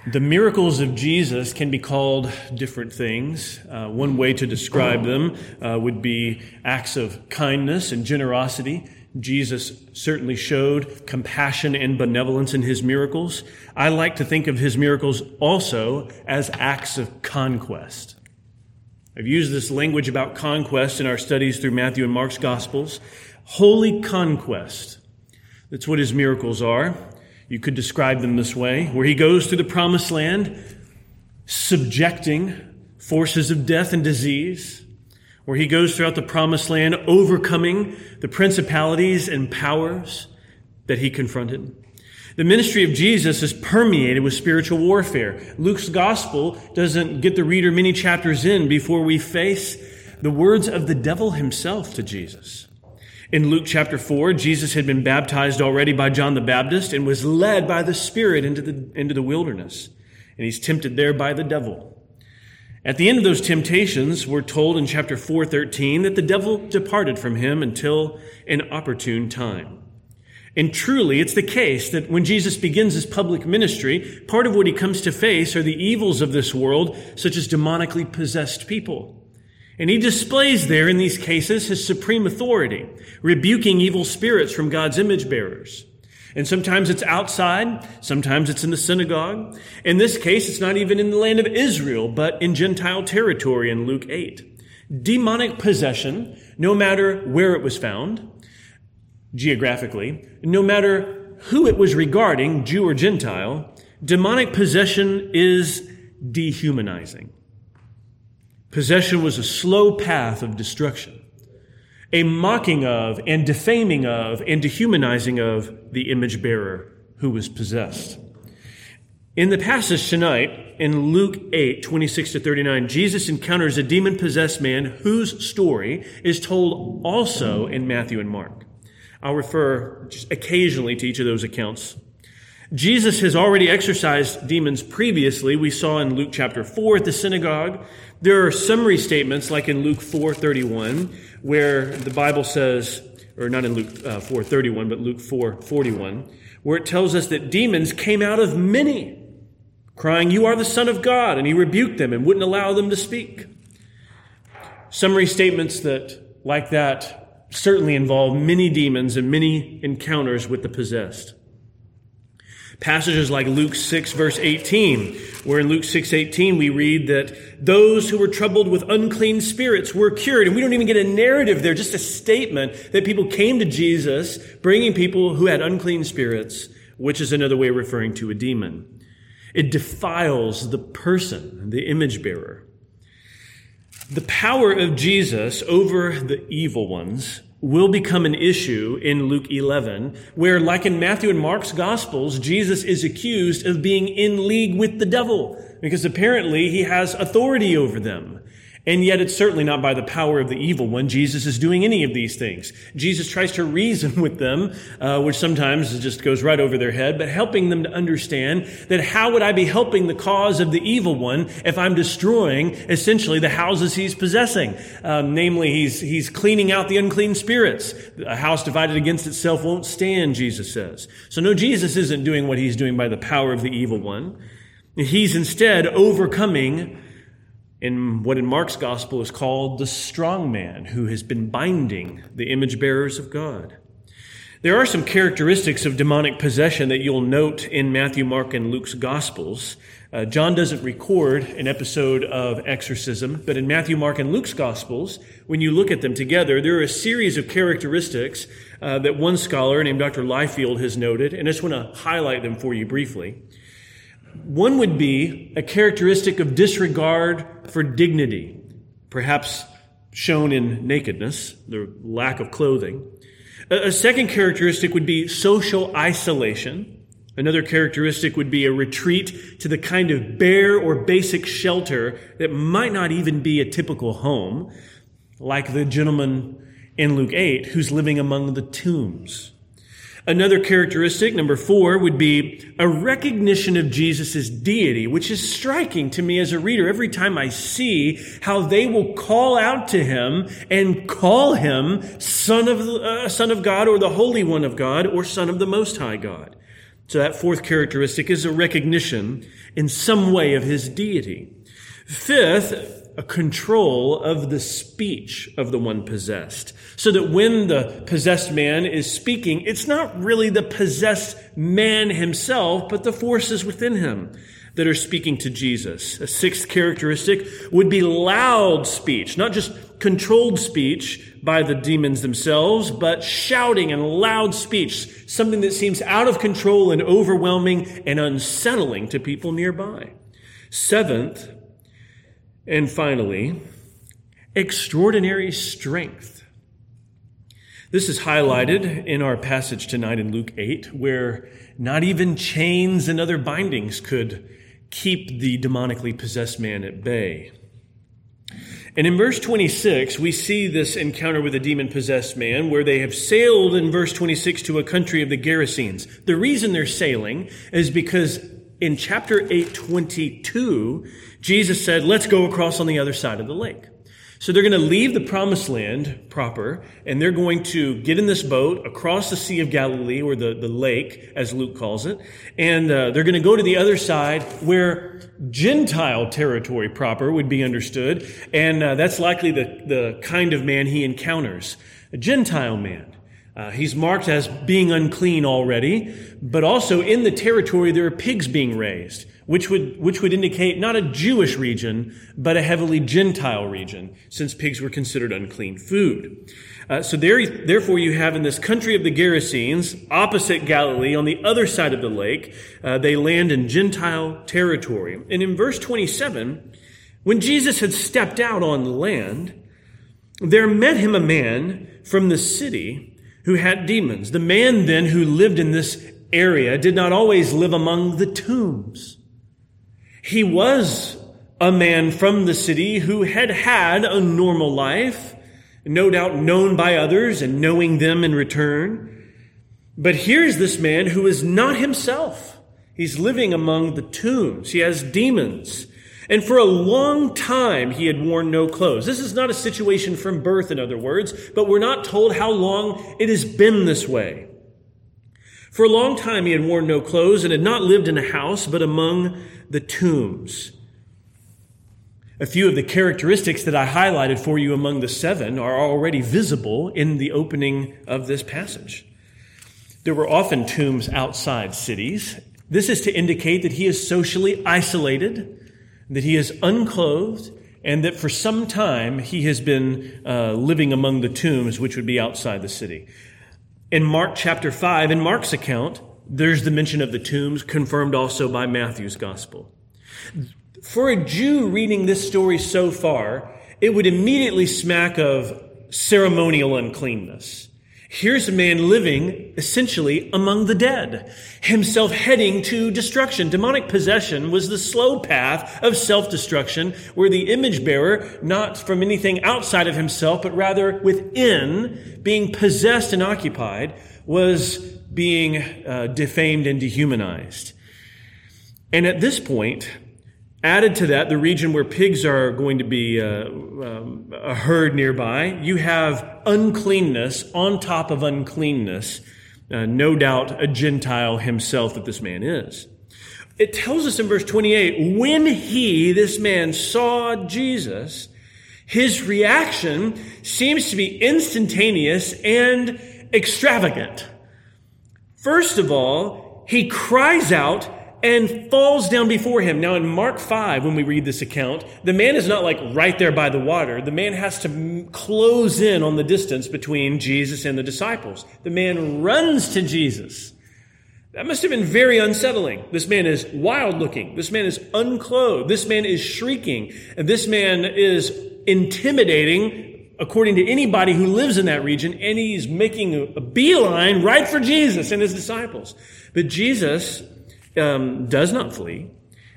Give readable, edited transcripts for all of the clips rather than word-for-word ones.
The miracles of Jesus can be called different things. One way to describe them would be acts of kindness and generosity. Jesus certainly showed compassion and benevolence in his miracles. I like to think of his miracles also as acts of conquest. I've used this language about conquest in our studies through Matthew and Mark's Gospels. Holy conquest. That's what his miracles are. You could describe them this way, where he goes through the promised land, subjecting forces of death and disease, where he goes throughout the promised land, overcoming the principalities and powers that he confronted. The ministry of Jesus is permeated with spiritual warfare. Luke's gospel doesn't get the reader many chapters in before we face the words of the devil himself to Jesus. In Luke chapter 4, Jesus had been baptized already by John the Baptist and was led by the Spirit into the wilderness. And he's tempted there by the devil. At the end of those temptations, we're told in chapter 4:13 that the devil departed from him until an opportune time. And truly, it's the case that when Jesus begins his public ministry, part of what he comes to face are the evils of this world, such as demonically possessed people. And he displays there in these cases his supreme authority, rebuking evil spirits from God's image bearers. And sometimes it's outside, sometimes it's in the synagogue. In this case, it's not even in the land of Israel, but in Gentile territory in Luke 8. Demonic possession, no matter where it was found, geographically, no matter who it was regarding, Jew or Gentile, demonic possession is dehumanizing. Possession was a slow path of destruction, a mocking of and defaming of and dehumanizing of the image bearer who was possessed. In the passage tonight, in Luke 8, 26-39, Jesus encounters a demon-possessed man whose story is told also in Matthew and Mark. I'll refer just occasionally to each of those accounts. Jesus has already exorcised demons previously. We saw in Luke chapter 4 at the synagogue. There are summary statements like in Luke 4:31, where the Bible says, or not in Luke 4:31, but Luke 4:41, where it tells us that demons came out of many, crying, "You are the Son of God," and he rebuked them and wouldn't allow them to speak. Summary statements like that certainly involve many demons and many encounters with the possessed. Passages like Luke 6, verse 18, where in Luke 6:18 we read that those who were troubled with unclean spirits were cured. And we don't even get a narrative there, just a statement that people came to Jesus, bringing people who had unclean spirits, which is another way of referring to a demon. It defiles the person, the image bearer. The power of Jesus over the evil ones will become an issue in Luke 11, where, like in Matthew and Mark's Gospels, Jesus is accused of being in league with the devil, because apparently he has authority over them. And yet it's certainly not by the power of the evil one Jesus is doing any of these things. Jesus tries to reason with them, which sometimes just goes right over their head, but helping them to understand that how would I be helping the cause of the evil one if I'm destroying essentially the houses he's possessing? Namely, he's cleaning out the unclean spirits. A house divided against itself won't stand, Jesus says. So no, Jesus isn't doing what he's doing by the power of the evil one. He's instead overcoming in what in Mark's gospel is called the strong man who has been binding the image bearers of God. There are some characteristics of demonic possession that you'll note in Matthew, Mark, and Luke's gospels. John doesn't record an episode of exorcism, but in Matthew, Mark, and Luke's gospels, when you look at them together, there are a series of characteristics that one scholar named Dr. Liefeld has noted, and I just want to highlight them for you briefly. One would be a characteristic of disregard for dignity, perhaps shown in nakedness, the lack of clothing. A second characteristic would be social isolation. Another characteristic would be a retreat to the kind of bare or basic shelter that might not even be a typical home, like the gentleman in Luke 8 who's living among the tombs. Another characteristic, number 4, would be a recognition of Jesus' deity, which is striking to me as a reader every time I see how they will call out to him and call him Son of God, or the Holy One of God, or Son of the Most High God. So that fourth characteristic is a recognition in some way of his deity. Fifth, a control of the speech of the one possessed. So that when the possessed man is speaking, it's not really the possessed man himself, but the forces within him that are speaking to Jesus. A sixth characteristic would be loud speech, not just controlled speech by the demons themselves, but shouting and loud speech, something that seems out of control and overwhelming and unsettling to people nearby. Seventh, and finally, extraordinary strength. This is highlighted in our passage tonight in Luke 8, where not even chains and other bindings could keep the demonically possessed man at bay. And in verse 26, we see this encounter with a demon-possessed man where they have sailed in verse 26 to a country of the Gerasenes. The reason they're sailing is because in chapter 8:22, Jesus said, let's go across on the other side of the lake. So they're going to leave the promised land proper, and they're going to get in this boat across the Sea of Galilee, or the lake, as Luke calls it, and they're going to go to the other side where Gentile territory proper would be understood, and that's likely the kind of man he encounters, a Gentile man. He's marked as being unclean already, but also in the territory there are pigs being raised, which would indicate not a Jewish region, but a heavily Gentile region, since pigs were considered unclean food. So therefore you have in this country of the Gerasenes, opposite Galilee, on the other side of the lake, they land in Gentile territory. And in verse 27, when Jesus had stepped out on the land, there met him a man from the city who had demons. The man then who lived in this area did not always live among the tombs. He was a man from the city who had had a normal life, no doubt known by others and knowing them in return. But here's this man who is not himself. He's living among the tombs. He has demons. And for a long time, he had worn no clothes. This is not a situation from birth, in other words, but we're not told how long it has been this way. For a long time, he had worn no clothes and had not lived in a house, but among the tombs. A few of the characteristics that I highlighted for you among the seven are already visible in the opening of this passage. There were often tombs outside cities. This is to indicate that he is socially isolated, that he is unclothed, and that for some time he has been living among the tombs, which would be outside the city. In Mark chapter 5, in Mark's account, there's the mention of the tombs, confirmed also by Matthew's gospel. For a Jew reading this story so far, it would immediately smack of ceremonial uncleanness. Here's a man living essentially among the dead, himself heading to destruction. Demonic possession was the slow path of self-destruction, where the image bearer, not from anything outside of himself, but rather within, being possessed and occupied, was being defamed and dehumanized. And at this point, added to that, the region where pigs are going to be a herd nearby, you have uncleanness on top of uncleanness, no doubt a Gentile himself that this man is. It tells us in verse 28, when this man, saw Jesus, his reaction seems to be instantaneous and extravagant. First of all, he cries out and falls down before him. Now in Mark 5, when we read this account, the man is not like right there by the water. The man has to close in on the distance between Jesus and the disciples. The man runs to Jesus. That must have been very unsettling. This man is wild looking. This man is unclothed. This man is shrieking. And this man is intimidating, according to anybody who lives in that region, and he's making a beeline right for Jesus and his disciples. But Jesus does not flee.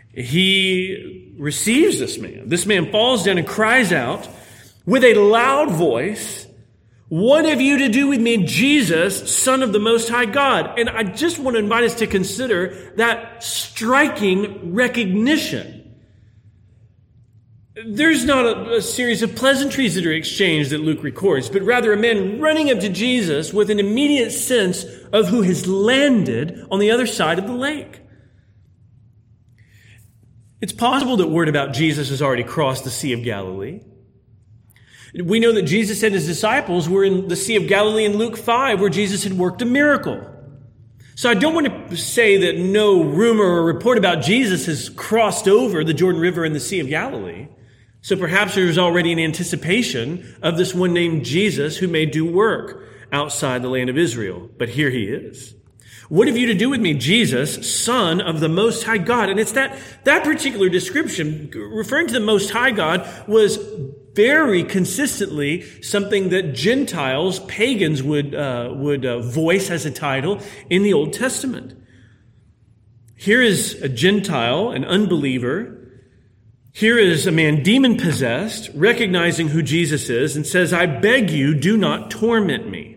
He receives this man. This man falls down and cries out with a loud voice, "What have you to do with me, Jesus, Son of the Most High God?" And I just want to invite us to consider that striking recognition. There's not a series of pleasantries that are exchanged that Luke records, but rather a man running up to Jesus with an immediate sense of who has landed on the other side of the lake. It's possible that word about Jesus has already crossed the Sea of Galilee. We know that Jesus and his disciples were in the Sea of Galilee in Luke 5, where Jesus had worked a miracle. So I don't want to say that no rumor or report about Jesus has crossed over the Jordan River and the Sea of Galilee. So perhaps there's already an anticipation of this one named Jesus who may do work outside the land of Israel. But here he is. What have you to do with me, Jesus, Son of the Most High God? And it's that particular description, referring to the Most High God, was very consistently something that Gentiles, pagans would voice as a title in the Old Testament. Here is a Gentile, an unbeliever. Here is a man demon-possessed, recognizing who Jesus is, and says, I beg you, do not torment me.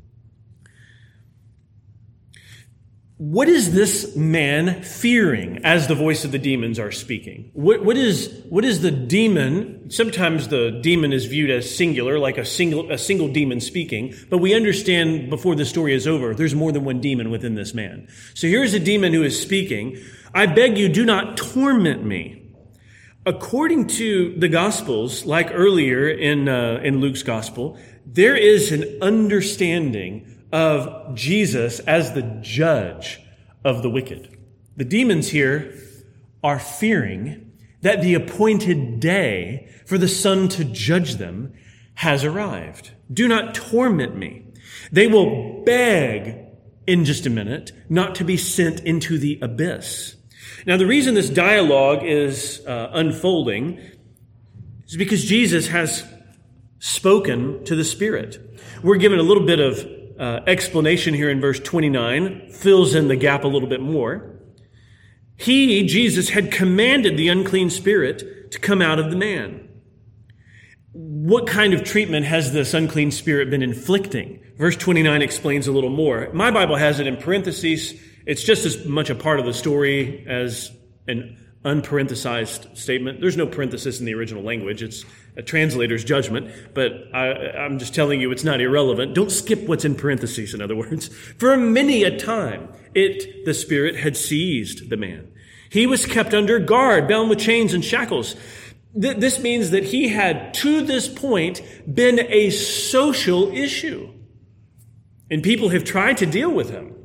What is this man fearing as the voice of the demons are speaking? What is the demon? Sometimes the demon is viewed as singular, like a single demon speaking, but we understand before the story is over, there's more than one demon within this man. So here's a demon who is speaking, I beg you, do not torment me. According to the Gospels, like earlier in Luke's Gospel, there is an understanding of Jesus as the judge of the wicked. The demons here are fearing that the appointed day for the Son to judge them has arrived. Do not torment me. They will beg in just a minute not to be sent into the abyss. Now, the reason this dialogue is unfolding is because Jesus has spoken to the Spirit. We're given a little bit of explanation here in verse 29, fills in the gap a little bit more. He, Jesus, had commanded the unclean spirit to come out of the man. What kind of treatment has this unclean spirit been inflicting? Verse 29 explains a little more. My Bible has it in parentheses. It's just as much a part of the story as an unparenthesized statement. There's no parenthesis in the original language. It's a translator's judgment, but I'm just telling you it's not irrelevant. Don't skip what's in parentheses, in other words. For many a time, the Spirit had seized the man. He was kept under guard, bound with chains and shackles. This means that he had, to this point, been a social issue. And people have tried to deal with him.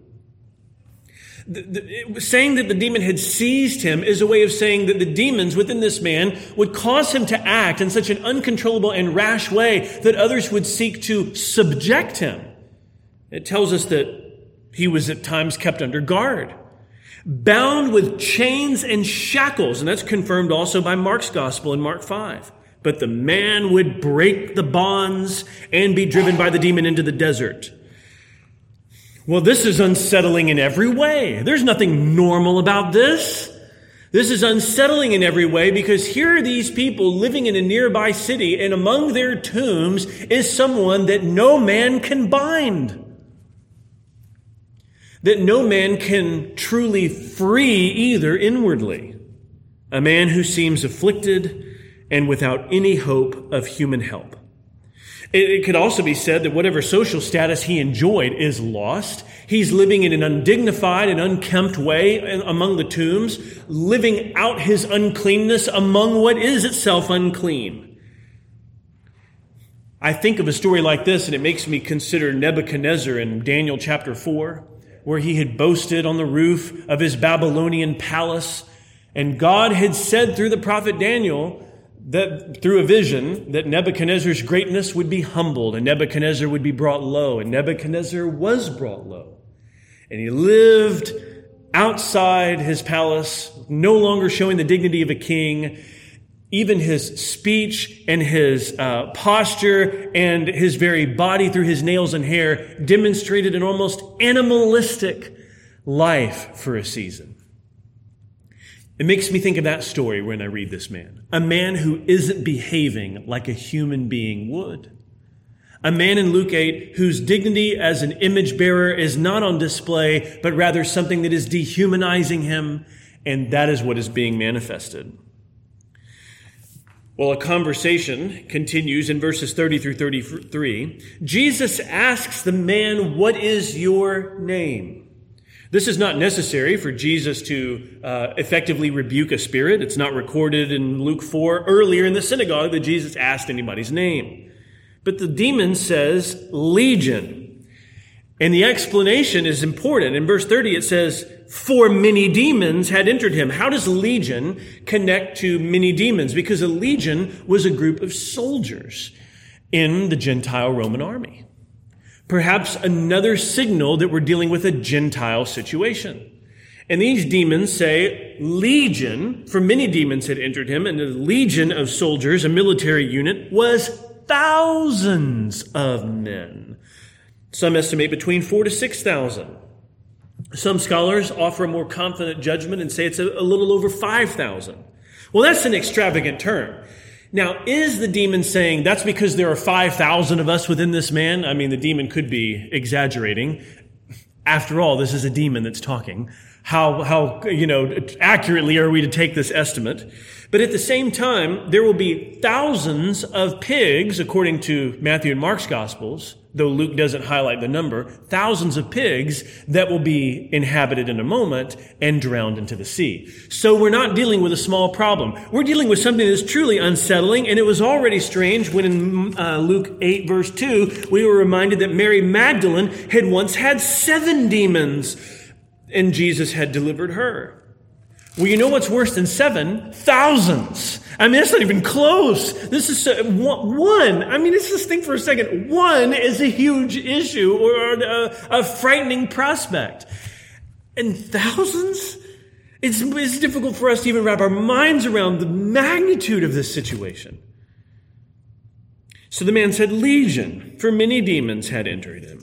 Saying that the demon had seized him is a way of saying that the demons within this man would cause him to act in such an uncontrollable and rash way that others would seek to subject him. It tells us that he was at times kept under guard, bound with chains and shackles, and that's confirmed also by Mark's gospel in Mark 5. But the man would break the bonds and be driven by the demon into the desert. Well, this is unsettling in every way. There's nothing normal about this. This is unsettling in every way because here are these people living in a nearby city, and among their tombs is someone that no man can bind. That no man can truly free either inwardly. A man who seems afflicted and without any hope of human help. It could also be said that whatever social status he enjoyed is lost. He's living in an undignified and unkempt way among the tombs, living out his uncleanness among what is itself unclean. I think of a story like this, and it makes me consider Nebuchadnezzar in Daniel chapter 4, where he had boasted on the roof of his Babylonian palace, and God had said through the prophet Daniel that through a vision that Nebuchadnezzar's greatness would be humbled and Nebuchadnezzar would be brought low, and Nebuchadnezzar was brought low. And he lived outside his palace, no longer showing the dignity of a king. Even his speech and his posture and his very body through his nails and hair demonstrated an almost animalistic life for a season. It makes me think of that story when I read this man. A man who isn't behaving like a human being would. A man in Luke 8 whose dignity as an image bearer is not on display, but rather something that is dehumanizing him, and that is what is being manifested. Well, a conversation continues in verses 30 through 33. Jesus asks the man, "What is your name?" This is not necessary for Jesus to effectively rebuke a spirit. It's not recorded in Luke 4 earlier in the synagogue that Jesus asked anybody's name. But the demon says, "Legion." And the explanation is important. In verse 30 it says, "For many demons had entered him." How does legion connect to many demons? Because a legion was a group of soldiers in the Gentile Roman army. Perhaps another signal that we're dealing with a Gentile situation. And these demons say, legion, for many demons had entered him, and a legion of soldiers, a military unit, was thousands of men. Some estimate between 4,000 to 6,000. Some scholars offer a more confident judgment and say it's a little over 5,000. Well, that's an extravagant term. Now, is the demon saying that's because there are 5,000 of us within this man? I mean, the demon could be exaggerating. After all, this is a demon that's talking. How accurately are we to take this estimate? But at the same time, there will be thousands of pigs, according to Matthew and Mark's Gospels, though Luke doesn't highlight the number, thousands of pigs that will be inhabited in a moment and drowned into the sea. So we're not dealing with a small problem. We're dealing with something that's truly unsettling, and it was already strange when in Luke 8, verse 2, we were reminded that Mary Magdalene had once had 7 demons, and Jesus had delivered her. Well, you know what's worse than 7? Thousands. I mean, that's not even close. This is one. I mean, let's just think for a second. One is a huge issue or a frightening prospect. And thousands? It's difficult for us to even wrap our minds around the magnitude of this situation. So the man said, "Legion, for many demons had entered him."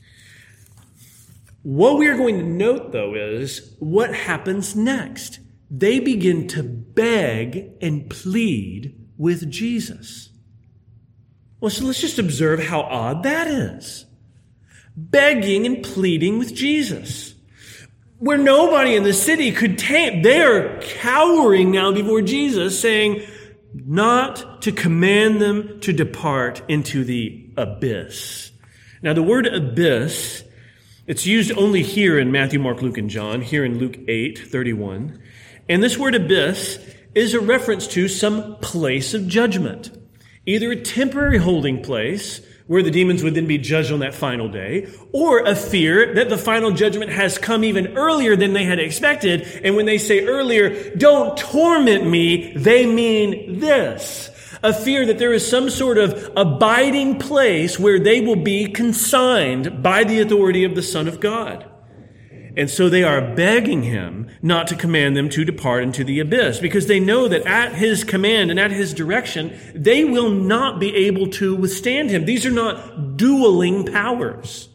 What we are going to note, though, is what happens next. They begin to beg and plead with Jesus. Well, so let's just observe how odd that is. Begging and pleading with Jesus. Where nobody in the city could tame. They are cowering now before Jesus, saying not to command them to depart into the abyss. Now, the word abyss, it's used only here in Matthew, Mark, Luke, and John, here in Luke 8:31. And this word abyss is a reference to some place of judgment. Either a temporary holding place, where the demons would then be judged on that final day, or a fear that the final judgment has come even earlier than they had expected. And when they say earlier, "Don't torment me," they mean this. A fear that there is some sort of abiding place where they will be consigned by the authority of the Son of God. And so they are begging him not to command them to depart into the abyss, because they know that at his command and at his direction, they will not be able to withstand him. These are not dueling powers.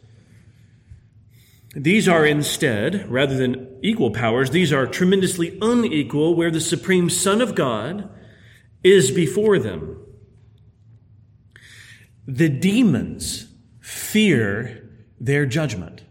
These are instead, rather than equal powers, these are tremendously unequal, where the supreme Son of God is before them. The demons fear their judgment.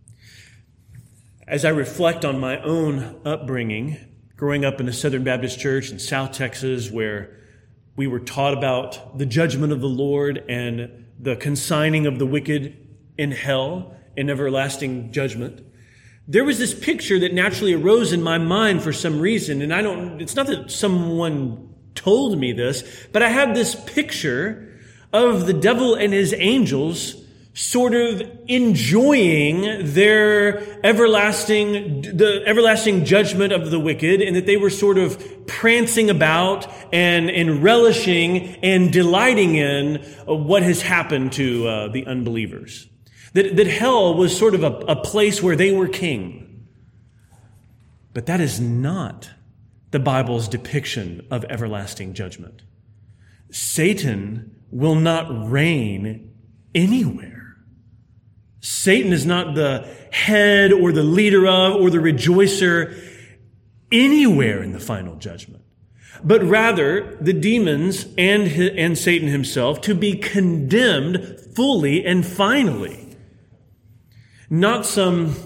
As I reflect on my own upbringing, growing up in a Southern Baptist church in South Texas, where we were taught about the judgment of the Lord and the consigning of the wicked in hell and everlasting judgment, there was this picture that naturally arose in my mind for some reason. And it's not that someone told me this, but I have this picture of the devil and his angels sort of enjoying the everlasting judgment of the wicked, and that they were sort of prancing about and relishing and delighting in what has happened to the unbelievers. That hell was sort of a place where they were king. But that is not the Bible's depiction of everlasting judgment. Satan will not reign anywhere. Satan is not the head or the leader of or the rejoicer anywhere in the final judgment, but rather the demons and Satan himself to be condemned fully and finally. Not some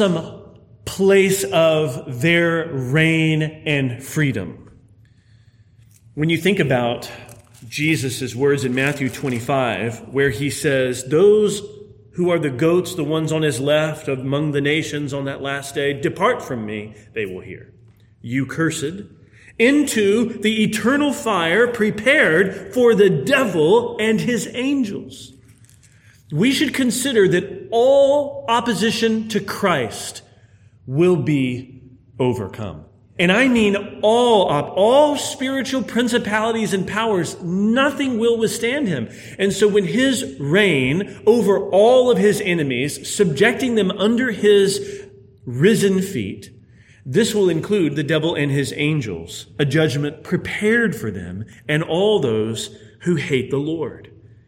place of their reign and freedom. When you think about Jesus' words in Matthew 25, where he says, those who are the goats, the ones on his left among the nations on that last day, depart from me, they will hear. You cursed, into the eternal fire prepared for the devil and his angels. We should consider that all opposition to Christ will be overcome. And I mean all spiritual principalities and powers, nothing will withstand him. And so when his reign over all of his enemies, subjecting them under his risen feet, this will include the devil and his angels, a judgment prepared for them and all those who hate the Lord.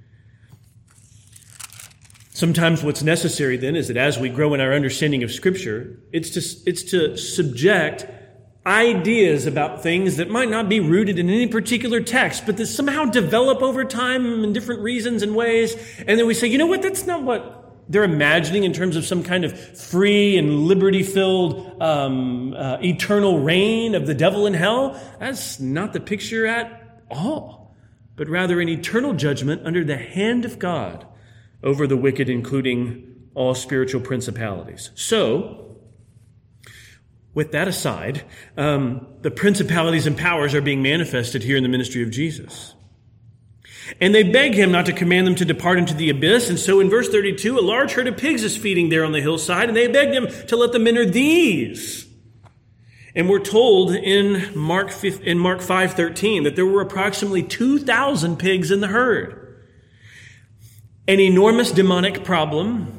Sometimes what's necessary then is that as we grow in our understanding of Scripture, it's to subject ideas about things that might not be rooted in any particular text, but that somehow develop over time in different reasons and ways. And then we say, you know what, that's not what they're imagining in terms of some kind of free and liberty-filled eternal reign of the devil in hell. That's not the picture at all, but rather an eternal judgment under the hand of God over the wicked, including all spiritual principalities. So, with that aside, the principalities and powers are being manifested here in the ministry of Jesus. And they beg him not to command them to depart into the abyss. And so in verse 32, a large herd of pigs is feeding there on the hillside, and they begged him to let them enter these. And we're told in Mark 5:13 that there were approximately 2,000 pigs in the herd. An enormous demonic problem,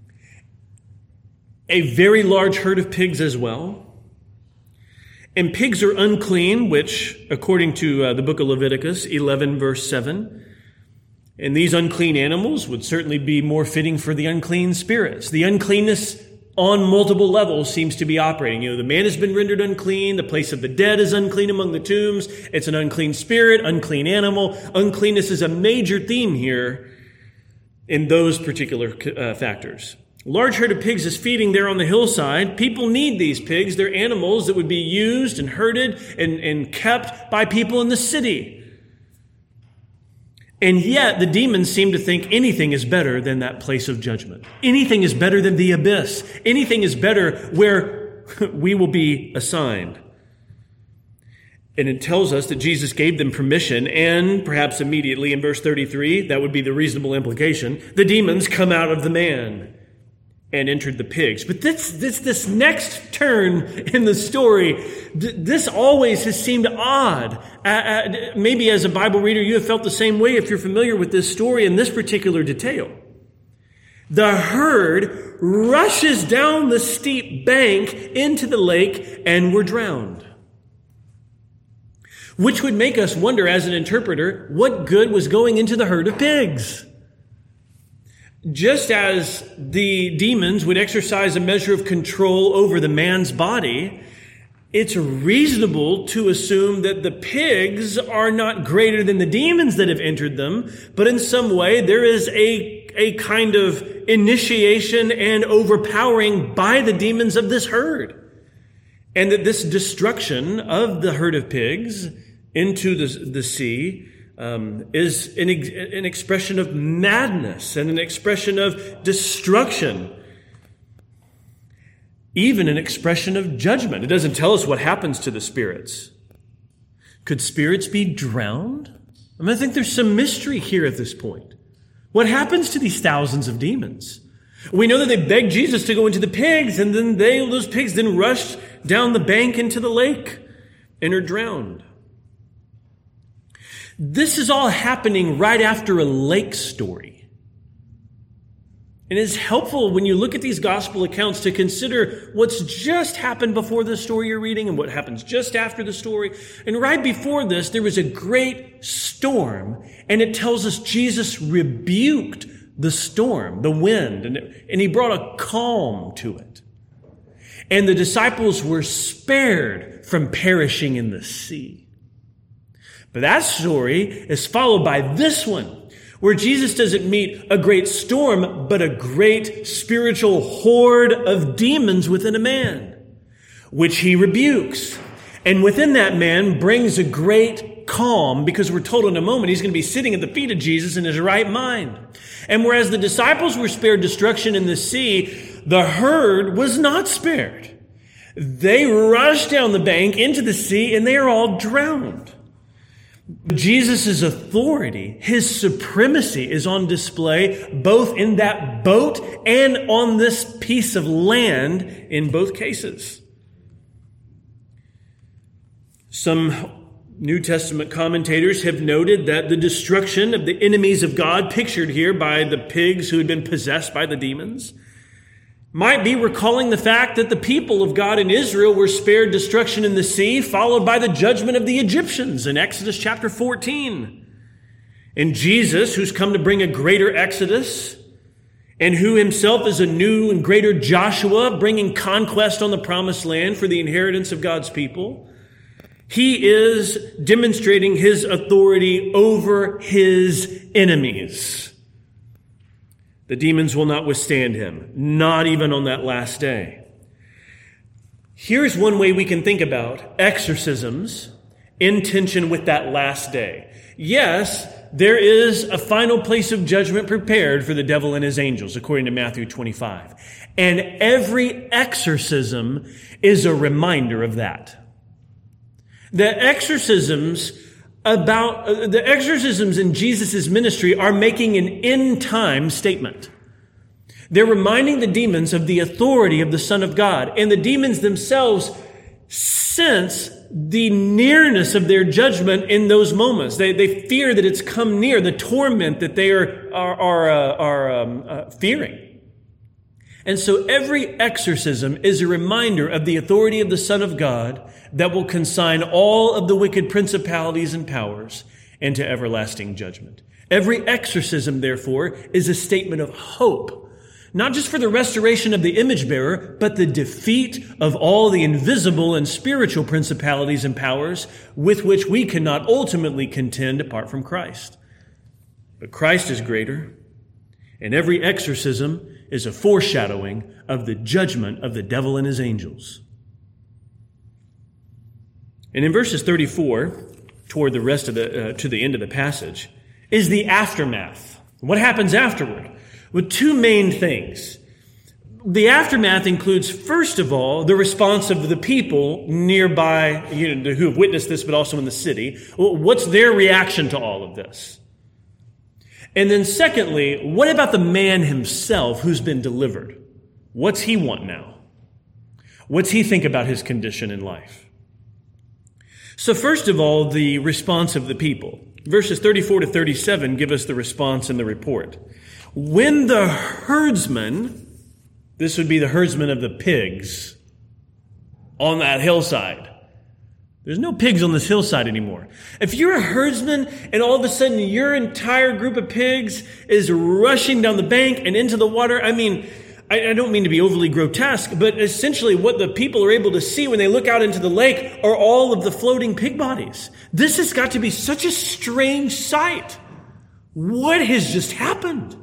a very large herd of pigs as well. And pigs are unclean, which, according to the book of Leviticus 11, verse 7, and these unclean animals would certainly be more fitting for the unclean spirits. The uncleanness on multiple levels seems to be operating. You know, the man has been rendered unclean. The place of the dead is unclean among the tombs. It's an unclean spirit, unclean animal. Uncleanness is a major theme here in those particular factors. Large herd of pigs is feeding there on the hillside. People need these pigs. They're animals that would be used and herded and kept by people in the city. And yet the demons seem to think anything is better than that place of judgment. Anything is better than the abyss. Anything is better where we will be assigned. And it tells us that Jesus gave them permission, and perhaps immediately in verse 33, that would be the reasonable implication, the demons come out of the man and entered the pigs. But this next turn in the story, this always has seemed odd. Maybe as a Bible reader, you have felt the same way if you're familiar with this story in this particular detail. The herd rushes down the steep bank into the lake and were drowned. Which would make us wonder as an interpreter, what good was going into the herd of pigs? Just as the demons would exercise a measure of control over the man's body, it's reasonable to assume that the pigs are not greater than the demons that have entered them, but in some way there is a kind of initiation and overpowering by the demons of this herd. And that this destruction of the herd of pigs into the sea is an expression of madness and an expression of destruction, even an expression of judgment. It doesn't tell us what happens to the spirits. Could spirits be drowned? I think there's some mystery here at this point. What happens to these thousands of demons? We know that they begged Jesus to go into the pigs, and then those pigs then rushed down the bank into the lake and are drowned. This is all happening right after a lake story. And it's helpful when you look at these gospel accounts to consider what's just happened before the story you're reading and what happens just after the story. And right before this, there was a great storm, and it tells us Jesus rebuked the storm, the wind, and he brought a calm to it. And the disciples were spared from perishing in the sea. But that story is followed by this one, where Jesus doesn't meet a great storm, but a great spiritual horde of demons within a man, which he rebukes. And within that man brings a great calm because we're told in a moment he's going to be sitting at the feet of Jesus in his right mind. And whereas the disciples were spared destruction in the sea, the herd was not spared. They rushed down the bank into the sea and they are all drowned. Jesus' authority, his supremacy is on display both in that boat and on this piece of land in both cases. Some New Testament commentators have noted that the destruction of the enemies of God, pictured here by the pigs who had been possessed by the demons, might be recalling the fact that the people of God in Israel were spared destruction in the sea, followed by the judgment of the Egyptians in Exodus chapter 14. And Jesus, who's come to bring a greater Exodus, and who himself is a new and greater Joshua, bringing conquest on the promised land for the inheritance of God's people, he is demonstrating his authority over his enemies. The demons will not withstand him, not even on that last day. Here's one way we can think about exorcisms in tension with that last day. Yes, there is a final place of judgment prepared for the devil and his angels, according to Matthew 25. And every exorcism is a reminder of that. The exorcisms in Jesus' ministry are making an end-time statement. They're reminding the demons of the authority of the Son of God. And the demons themselves sense the nearness of their judgment in those moments. They fear that it's come near, the torment that they are fearing. And so every exorcism is a reminder of the authority of the Son of God that will consign all of the wicked principalities and powers into everlasting judgment. Every exorcism, therefore, is a statement of hope, not just for the restoration of the image bearer, but the defeat of all the invisible and spiritual principalities and powers with which we cannot ultimately contend apart from Christ. But Christ is greater, and every exorcism is a foreshadowing of the judgment of the devil and his angels. And in verses 34, toward the rest of to the end of the passage, is the aftermath. What happens afterward? With two main things. The aftermath includes, first of all, the response of the people nearby, who have witnessed this, but also in the city. What's their reaction to all of this? And then secondly, what about the man himself who's been delivered? What's he want now? What's he think about his condition in life? So first of all, the response of the people. Verses 34 to 37 give us the response in the report. When the herdsman, this would be the herdsman of the pigs, on that hillside. There's no pigs on this hillside anymore. If you're a herdsman and all of a sudden your entire group of pigs is rushing down the bank and into the water, I don't mean to be overly grotesque, but essentially what the people are able to see when they look out into the lake are all of the floating pig bodies. This has got to be such a strange sight. What has just happened?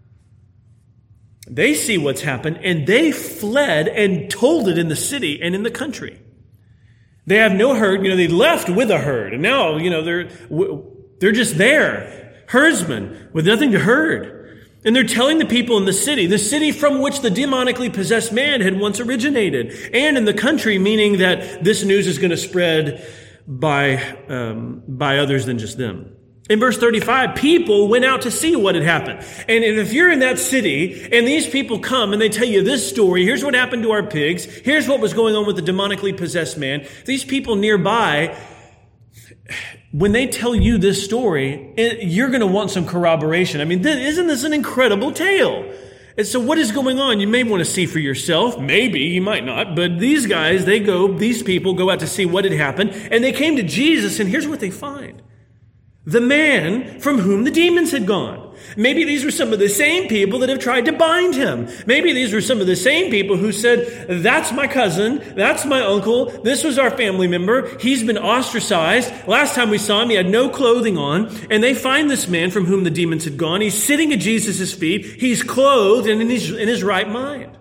They see what's happened and they fled and told it in the city and in the country. They have no herd. They left with a herd and now, they're just there. Herdsmen with nothing to herd. And they're telling the people in the city from which the demonically possessed man had once originated, and in the country, meaning that this news is going to spread by others than just them. In verse 35, people went out to see what had happened. And if you're in that city and these people come and they tell you this story, here's what happened to our pigs, here's what was going on with the demonically possessed man, these people nearby, when they tell you this story, you're going to want some corroboration. Isn't this an incredible tale? And so what is going on? You may want to see for yourself. Maybe, you might not. But these guys, these people go out to see what had happened. And they came to Jesus, and here's what they find. The man from whom the demons had gone. Maybe these were some of the same people that have tried to bind him. Maybe these were some of the same people who said, that's my cousin, that's my uncle, this was our family member, he's been ostracized. Last time we saw him, he had no clothing on. And they find this man from whom the demons had gone. He's sitting at Jesus' feet. He's clothed and in his right mind.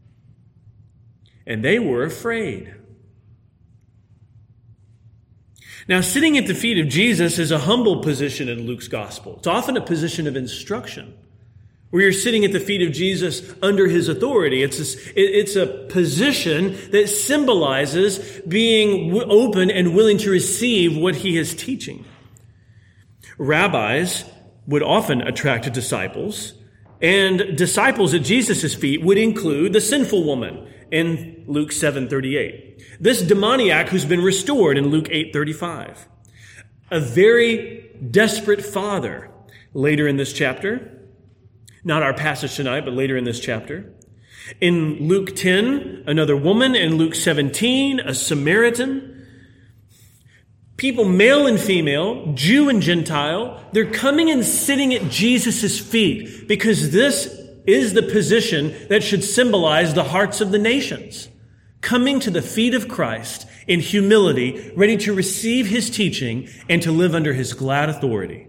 And they were afraid. Now, sitting at the feet of Jesus is a humble position in Luke's gospel. It's often a position of instruction, where you're sitting at the feet of Jesus under his authority. It's a position that symbolizes being open and willing to receive what he is teaching. Rabbis would often attract disciples, and disciples at Jesus' feet would include the sinful woman in Luke 7:38. This demoniac who's been restored in Luke 8:35. A very desperate father later in this chapter. Not our passage tonight, but later in this chapter. In Luke 10, another woman. In Luke 17, a Samaritan. People, male and female, Jew and Gentile, they're coming and sitting at Jesus' feet because this is the position that should symbolize the hearts of the nations. Coming to the feet of Christ in humility, ready to receive his teaching and to live under his glad authority.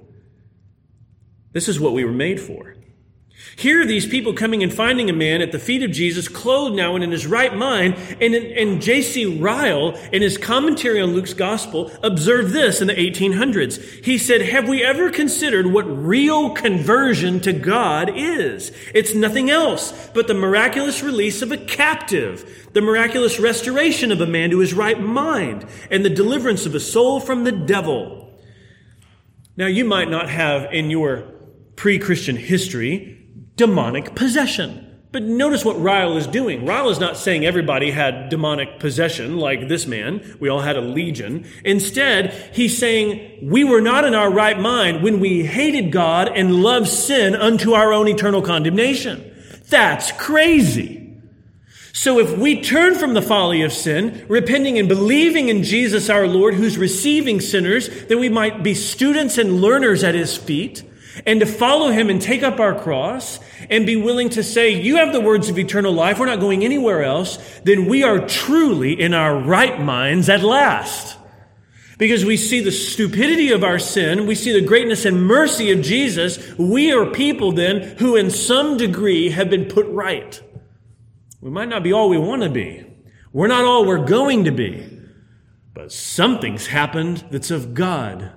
This is what we were made for. Here are these people coming and finding a man at the feet of Jesus, clothed now and in his right mind. And J.C. Ryle, in his commentary on Luke's gospel, observed this in the 1800s. He said, "Have we ever considered what real conversion to God is? It's nothing else but the miraculous release of a captive, the miraculous restoration of a man to his right mind, and the deliverance of a soul from the devil." Now, you might not have in your pre-Christian history demonic possession. But notice what Ryle is doing. Ryle is not saying everybody had demonic possession like this man. We all had a legion. Instead, he's saying we were not in our right mind when we hated God and loved sin unto our own eternal condemnation. That's crazy. So if we turn from the folly of sin, repenting and believing in Jesus our Lord, who's receiving sinners, then we might be students and learners at his feet, and to follow him and take up our cross and be willing to say, you have the words of eternal life, we're not going anywhere else, then we are truly in our right minds at last. Because we see the stupidity of our sin, we see the greatness and mercy of Jesus, we are people then who in some degree have been put right. We might not be all we want to be. We're not all we're going to be. But something's happened that's of God.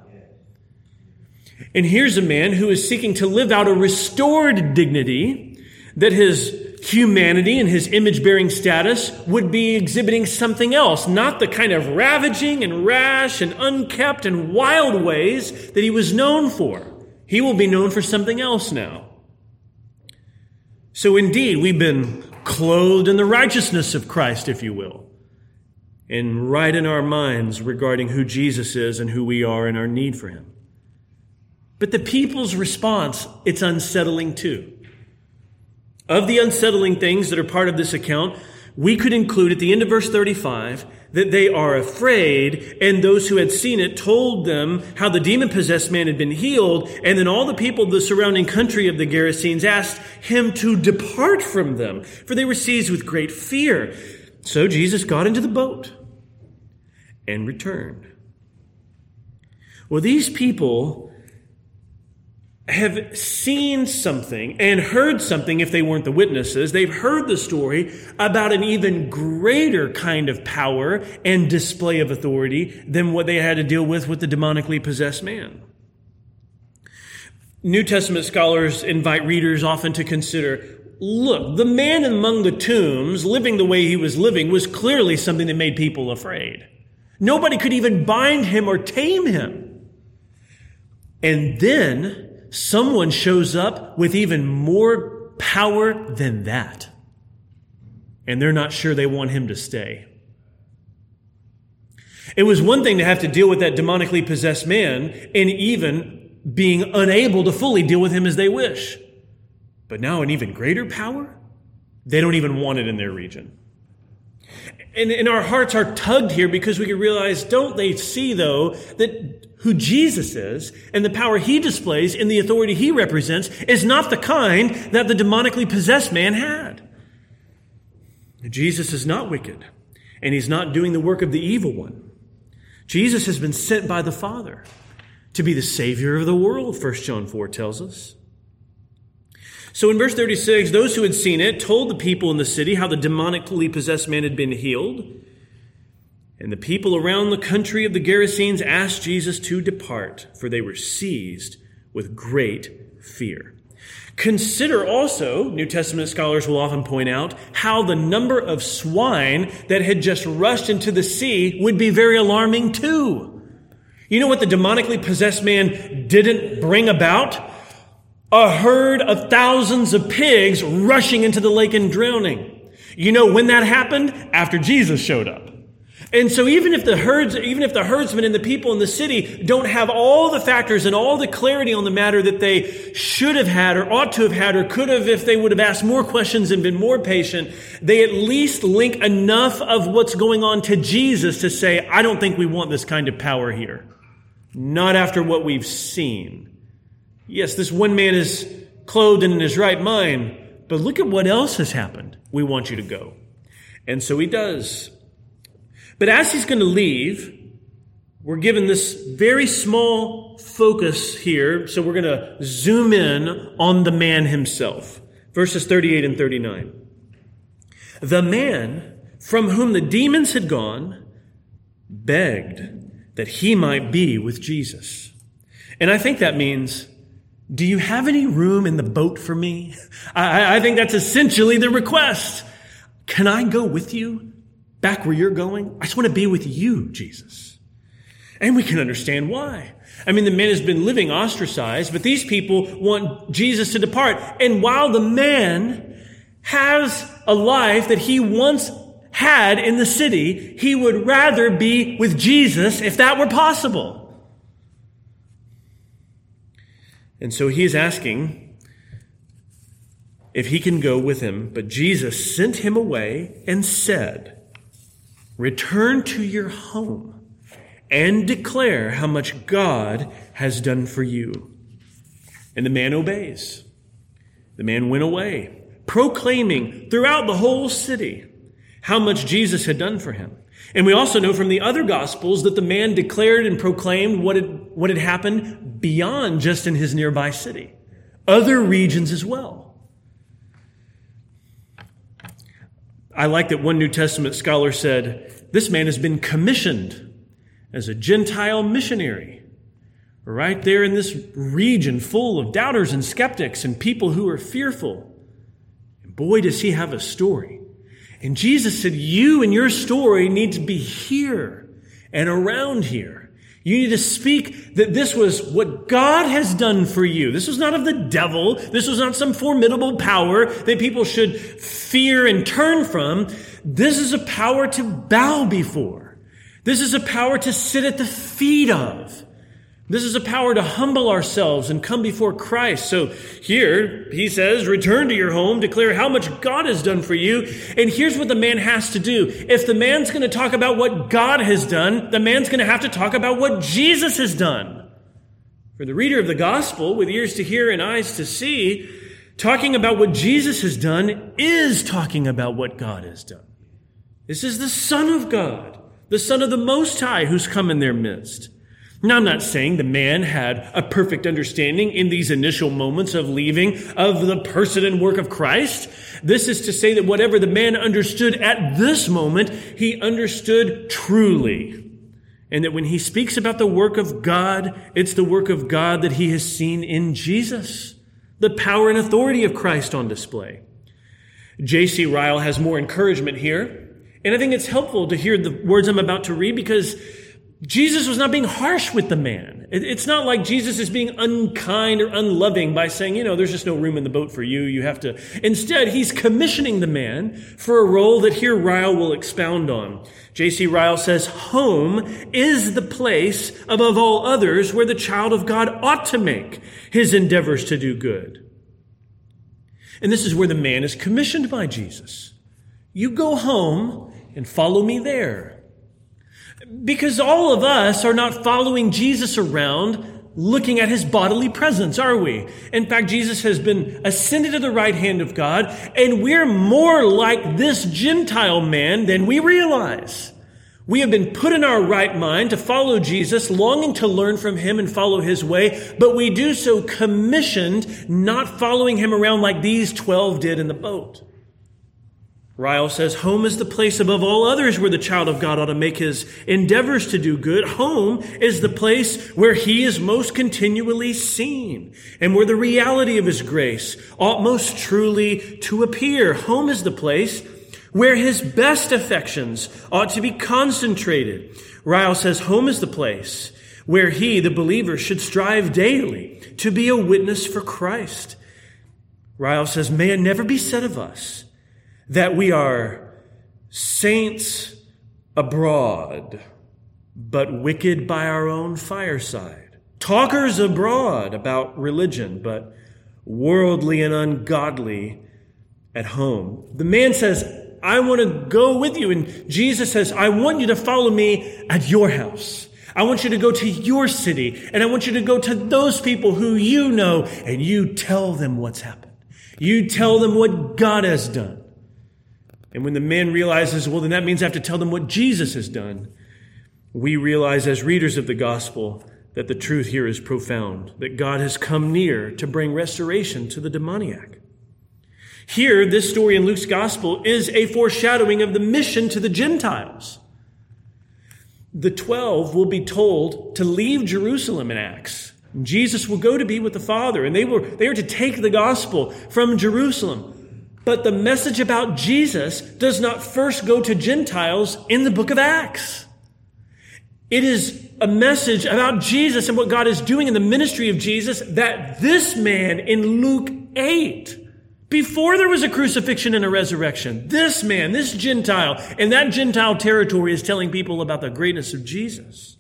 And here's a man who is seeking to live out a restored dignity, that his humanity and his image-bearing status would be exhibiting something else, not the kind of ravaging and rash and unkept and wild ways that he was known for. He will be known for something else now. So indeed, we've been clothed in the righteousness of Christ, if you will, and right in our minds regarding who Jesus is and who we are and our need for him. But the people's response, it's unsettling too. Of the unsettling things that are part of this account, we could include at the end of verse 35 that they are afraid, and those who had seen it told them how the demon-possessed man had been healed, and then all the people of the surrounding country of the Gerasenes asked him to depart from them, for they were seized with great fear. So Jesus got into the boat and returned. Well, these people have seen something and heard something, if they weren't the witnesses. They've heard the story about an even greater kind of power and display of authority than what they had to deal with the demonically possessed man. New Testament scholars invite readers often to consider, look, the man among the tombs, living the way he was living, was clearly something that made people afraid. Nobody could even bind him or tame him. And then someone shows up with even more power than that. And they're not sure they want him to stay. It was one thing to have to deal with that demonically possessed man and even being unable to fully deal with him as they wish. But now an even greater power? They don't even want it in their region. And our hearts are tugged here because we can realize, don't they see, though, that who Jesus is and the power he displays and the authority he represents is not the kind that the demonically possessed man had. Jesus is not wicked, and he's not doing the work of the evil one. Jesus has been sent by the Father to be the Savior of the world, 1 John 4 tells us. So in verse 36, those who had seen it told the people in the city how the demonically possessed man had been healed. And the people around the country of the Gerasenes asked Jesus to depart, for they were seized with great fear. Consider also, New Testament scholars will often point out, how the number of swine that had just rushed into the sea would be very alarming too. You know what the demonically possessed man didn't bring about? A herd of thousands of pigs rushing into the lake and drowning. You know when that happened? After Jesus showed up. And so even if the herdsmen and the people in the city don't have all the factors and all the clarity on the matter that they should have had or ought to have had or could have if they would have asked more questions and been more patient, they at least link enough of what's going on to Jesus to say, I don't think we want this kind of power here. Not after what we've seen. Yes, this one man is clothed and in his right mind, but look at what else has happened. We want you to go. And so he does. But as he's going to leave, we're given this very small focus here. So we're going to zoom in on the man himself. Verses 38 and 39. The man from whom the demons had gone begged that he might be with Jesus. And I think that means, do you have any room in the boat for me? I think that's essentially the request. Can I go with you? Back where you're going? I just want to be with you, Jesus. And we can understand why. I mean, the man has been living ostracized, but these people want Jesus to depart. And while the man has a life that he once had in the city, he would rather be with Jesus if that were possible. And so he is asking if he can go with him, but Jesus sent him away and said, return to your home and declare how much God has done for you. And the man obeys. The man went away, proclaiming throughout the whole city how much Jesus had done for him. And we also know from the other Gospels that the man declared and proclaimed what had happened beyond just in his nearby city, other regions as well. I like that one New Testament scholar said, this man has been commissioned as a Gentile missionary right there in this region full of doubters and skeptics and people who are fearful. And boy, does he have a story. And Jesus said, you and your story need to be here and around here. You need to speak that this was what God has done for you. This was not of the devil. This was not some formidable power that people should fear and turn from. This is a power to bow before. This is a power to sit at the feet of. This is a power to humble ourselves and come before Christ. So here he says, return to your home, declare how much God has done for you. And here's what the man has to do. If the man's going to talk about what God has done, the man's going to have to talk about what Jesus has done. For the reader of the gospel, with ears to hear and eyes to see, talking about what Jesus has done is talking about what God has done. This is the Son of God, the Son of the Most High, who's come in their midst. Now, I'm not saying the man had a perfect understanding in these initial moments of leaving of the person and work of Christ. This is to say that whatever the man understood at this moment, he understood truly. And that when he speaks about the work of God, it's the work of God that he has seen in Jesus. The power and authority of Christ on display. J.C. Ryle has more encouragement here. And I think it's helpful to hear the words I'm about to read because Jesus was not being harsh with the man. It's not like Jesus is being unkind or unloving by saying, there's just no room in the boat for you. You have to. Instead, he's commissioning the man for a role that here Ryle will expound on. J.C. Ryle says, home is the place above all others where the child of God ought to make his endeavors to do good. And this is where the man is commissioned by Jesus. You go home and follow me there. Because all of us are not following Jesus around looking at his bodily presence, are we? In fact, Jesus has been ascended to the right hand of God, and we're more like this Gentile man than we realize. We have been put in our right mind to follow Jesus, longing to learn from him and follow his way, but we do so commissioned, not following him around like these 12 did in the boat. Ryle says, home is the place above all others where the child of God ought to make his endeavors to do good. Home is the place where he is most continually seen and where the reality of his grace ought most truly to appear. Home is the place where his best affections ought to be concentrated. Ryle says, home is the place where he, the believer, should strive daily to be a witness for Christ. Ryle says, may it never be said of us that we are saints abroad, but wicked by our own fireside. Talkers abroad about religion, but worldly and ungodly at home. The man says, I want to go with you. And Jesus says, I want you to follow me at your house. I want you to go to your city. And I want you to go to those people who you know, and you tell them what's happened. You tell them what God has done. And when the man realizes, well, then that means I have to tell them what Jesus has done, we realize as readers of the gospel that the truth here is profound, that God has come near to bring restoration to the demoniac. Here, this story in Luke's gospel is a foreshadowing of the mission to the Gentiles. The 12 will be told to leave Jerusalem in Acts. Jesus will go to be with the Father, and they are to take the gospel from Jerusalem. But the message about Jesus does not first go to Gentiles in the book of Acts. It is a message about Jesus and what God is doing in the ministry of Jesus that this man in Luke 8, before there was a crucifixion and a resurrection, this man, this Gentile, in that Gentile territory is telling people about the greatness of Jesus.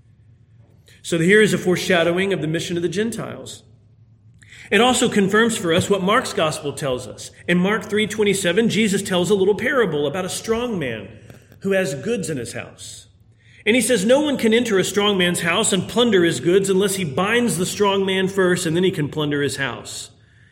So here is a foreshadowing of the mission of the Gentiles. It also confirms for us what Mark's gospel tells us. In Mark 3:27, Jesus tells a little parable about a strong man who has goods in his house. And he says, no one can enter a strong man's house and plunder his goods unless he binds the strong man first, and then he can plunder his house.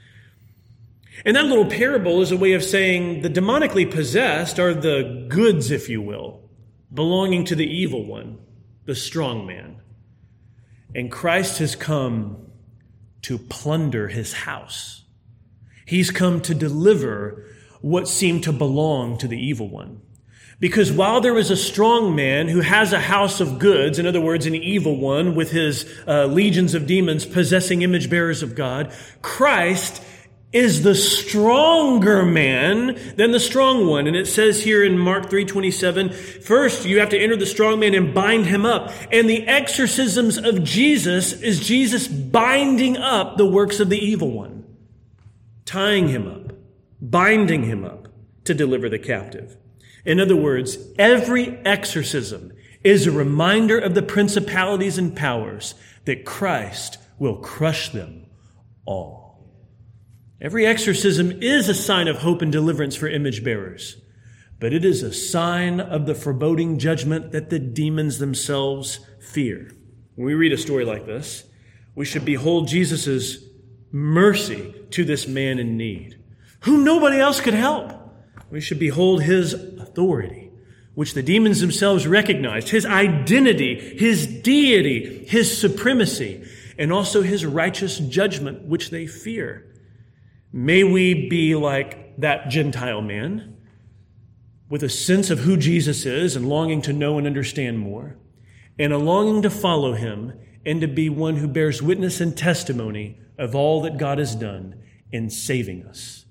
And that little parable is a way of saying the demonically possessed are the goods, if you will, belonging to the evil one, the strong man. And Christ has come to plunder his house. He's come to deliver what seemed to belong to the evil one. Because while there is a strong man who has a house of goods, in other words, an evil one with his legions of demons possessing image bearers of God, Christ is the stronger man than the strong one. And it says here in Mark 3:27, first you have to enter the strong man and bind him up. And the exorcisms of Jesus is Jesus binding up the works of the evil one, tying him up, binding him up to deliver the captive. In other words, every exorcism is a reminder of the principalities and powers that Christ will crush them all. Every exorcism is a sign of hope and deliverance for image bearers, but it is a sign of the foreboding judgment that the demons themselves fear. When we read a story like this, we should behold Jesus' mercy to this man in need, whom nobody else could help. We should behold his authority, which the demons themselves recognized, his identity, his deity, his supremacy, and also his righteous judgment, which they fear. May we be like that Gentile man, with a sense of who Jesus is and longing to know and understand more, and a longing to follow him and to be one who bears witness and testimony of all that God has done in saving us.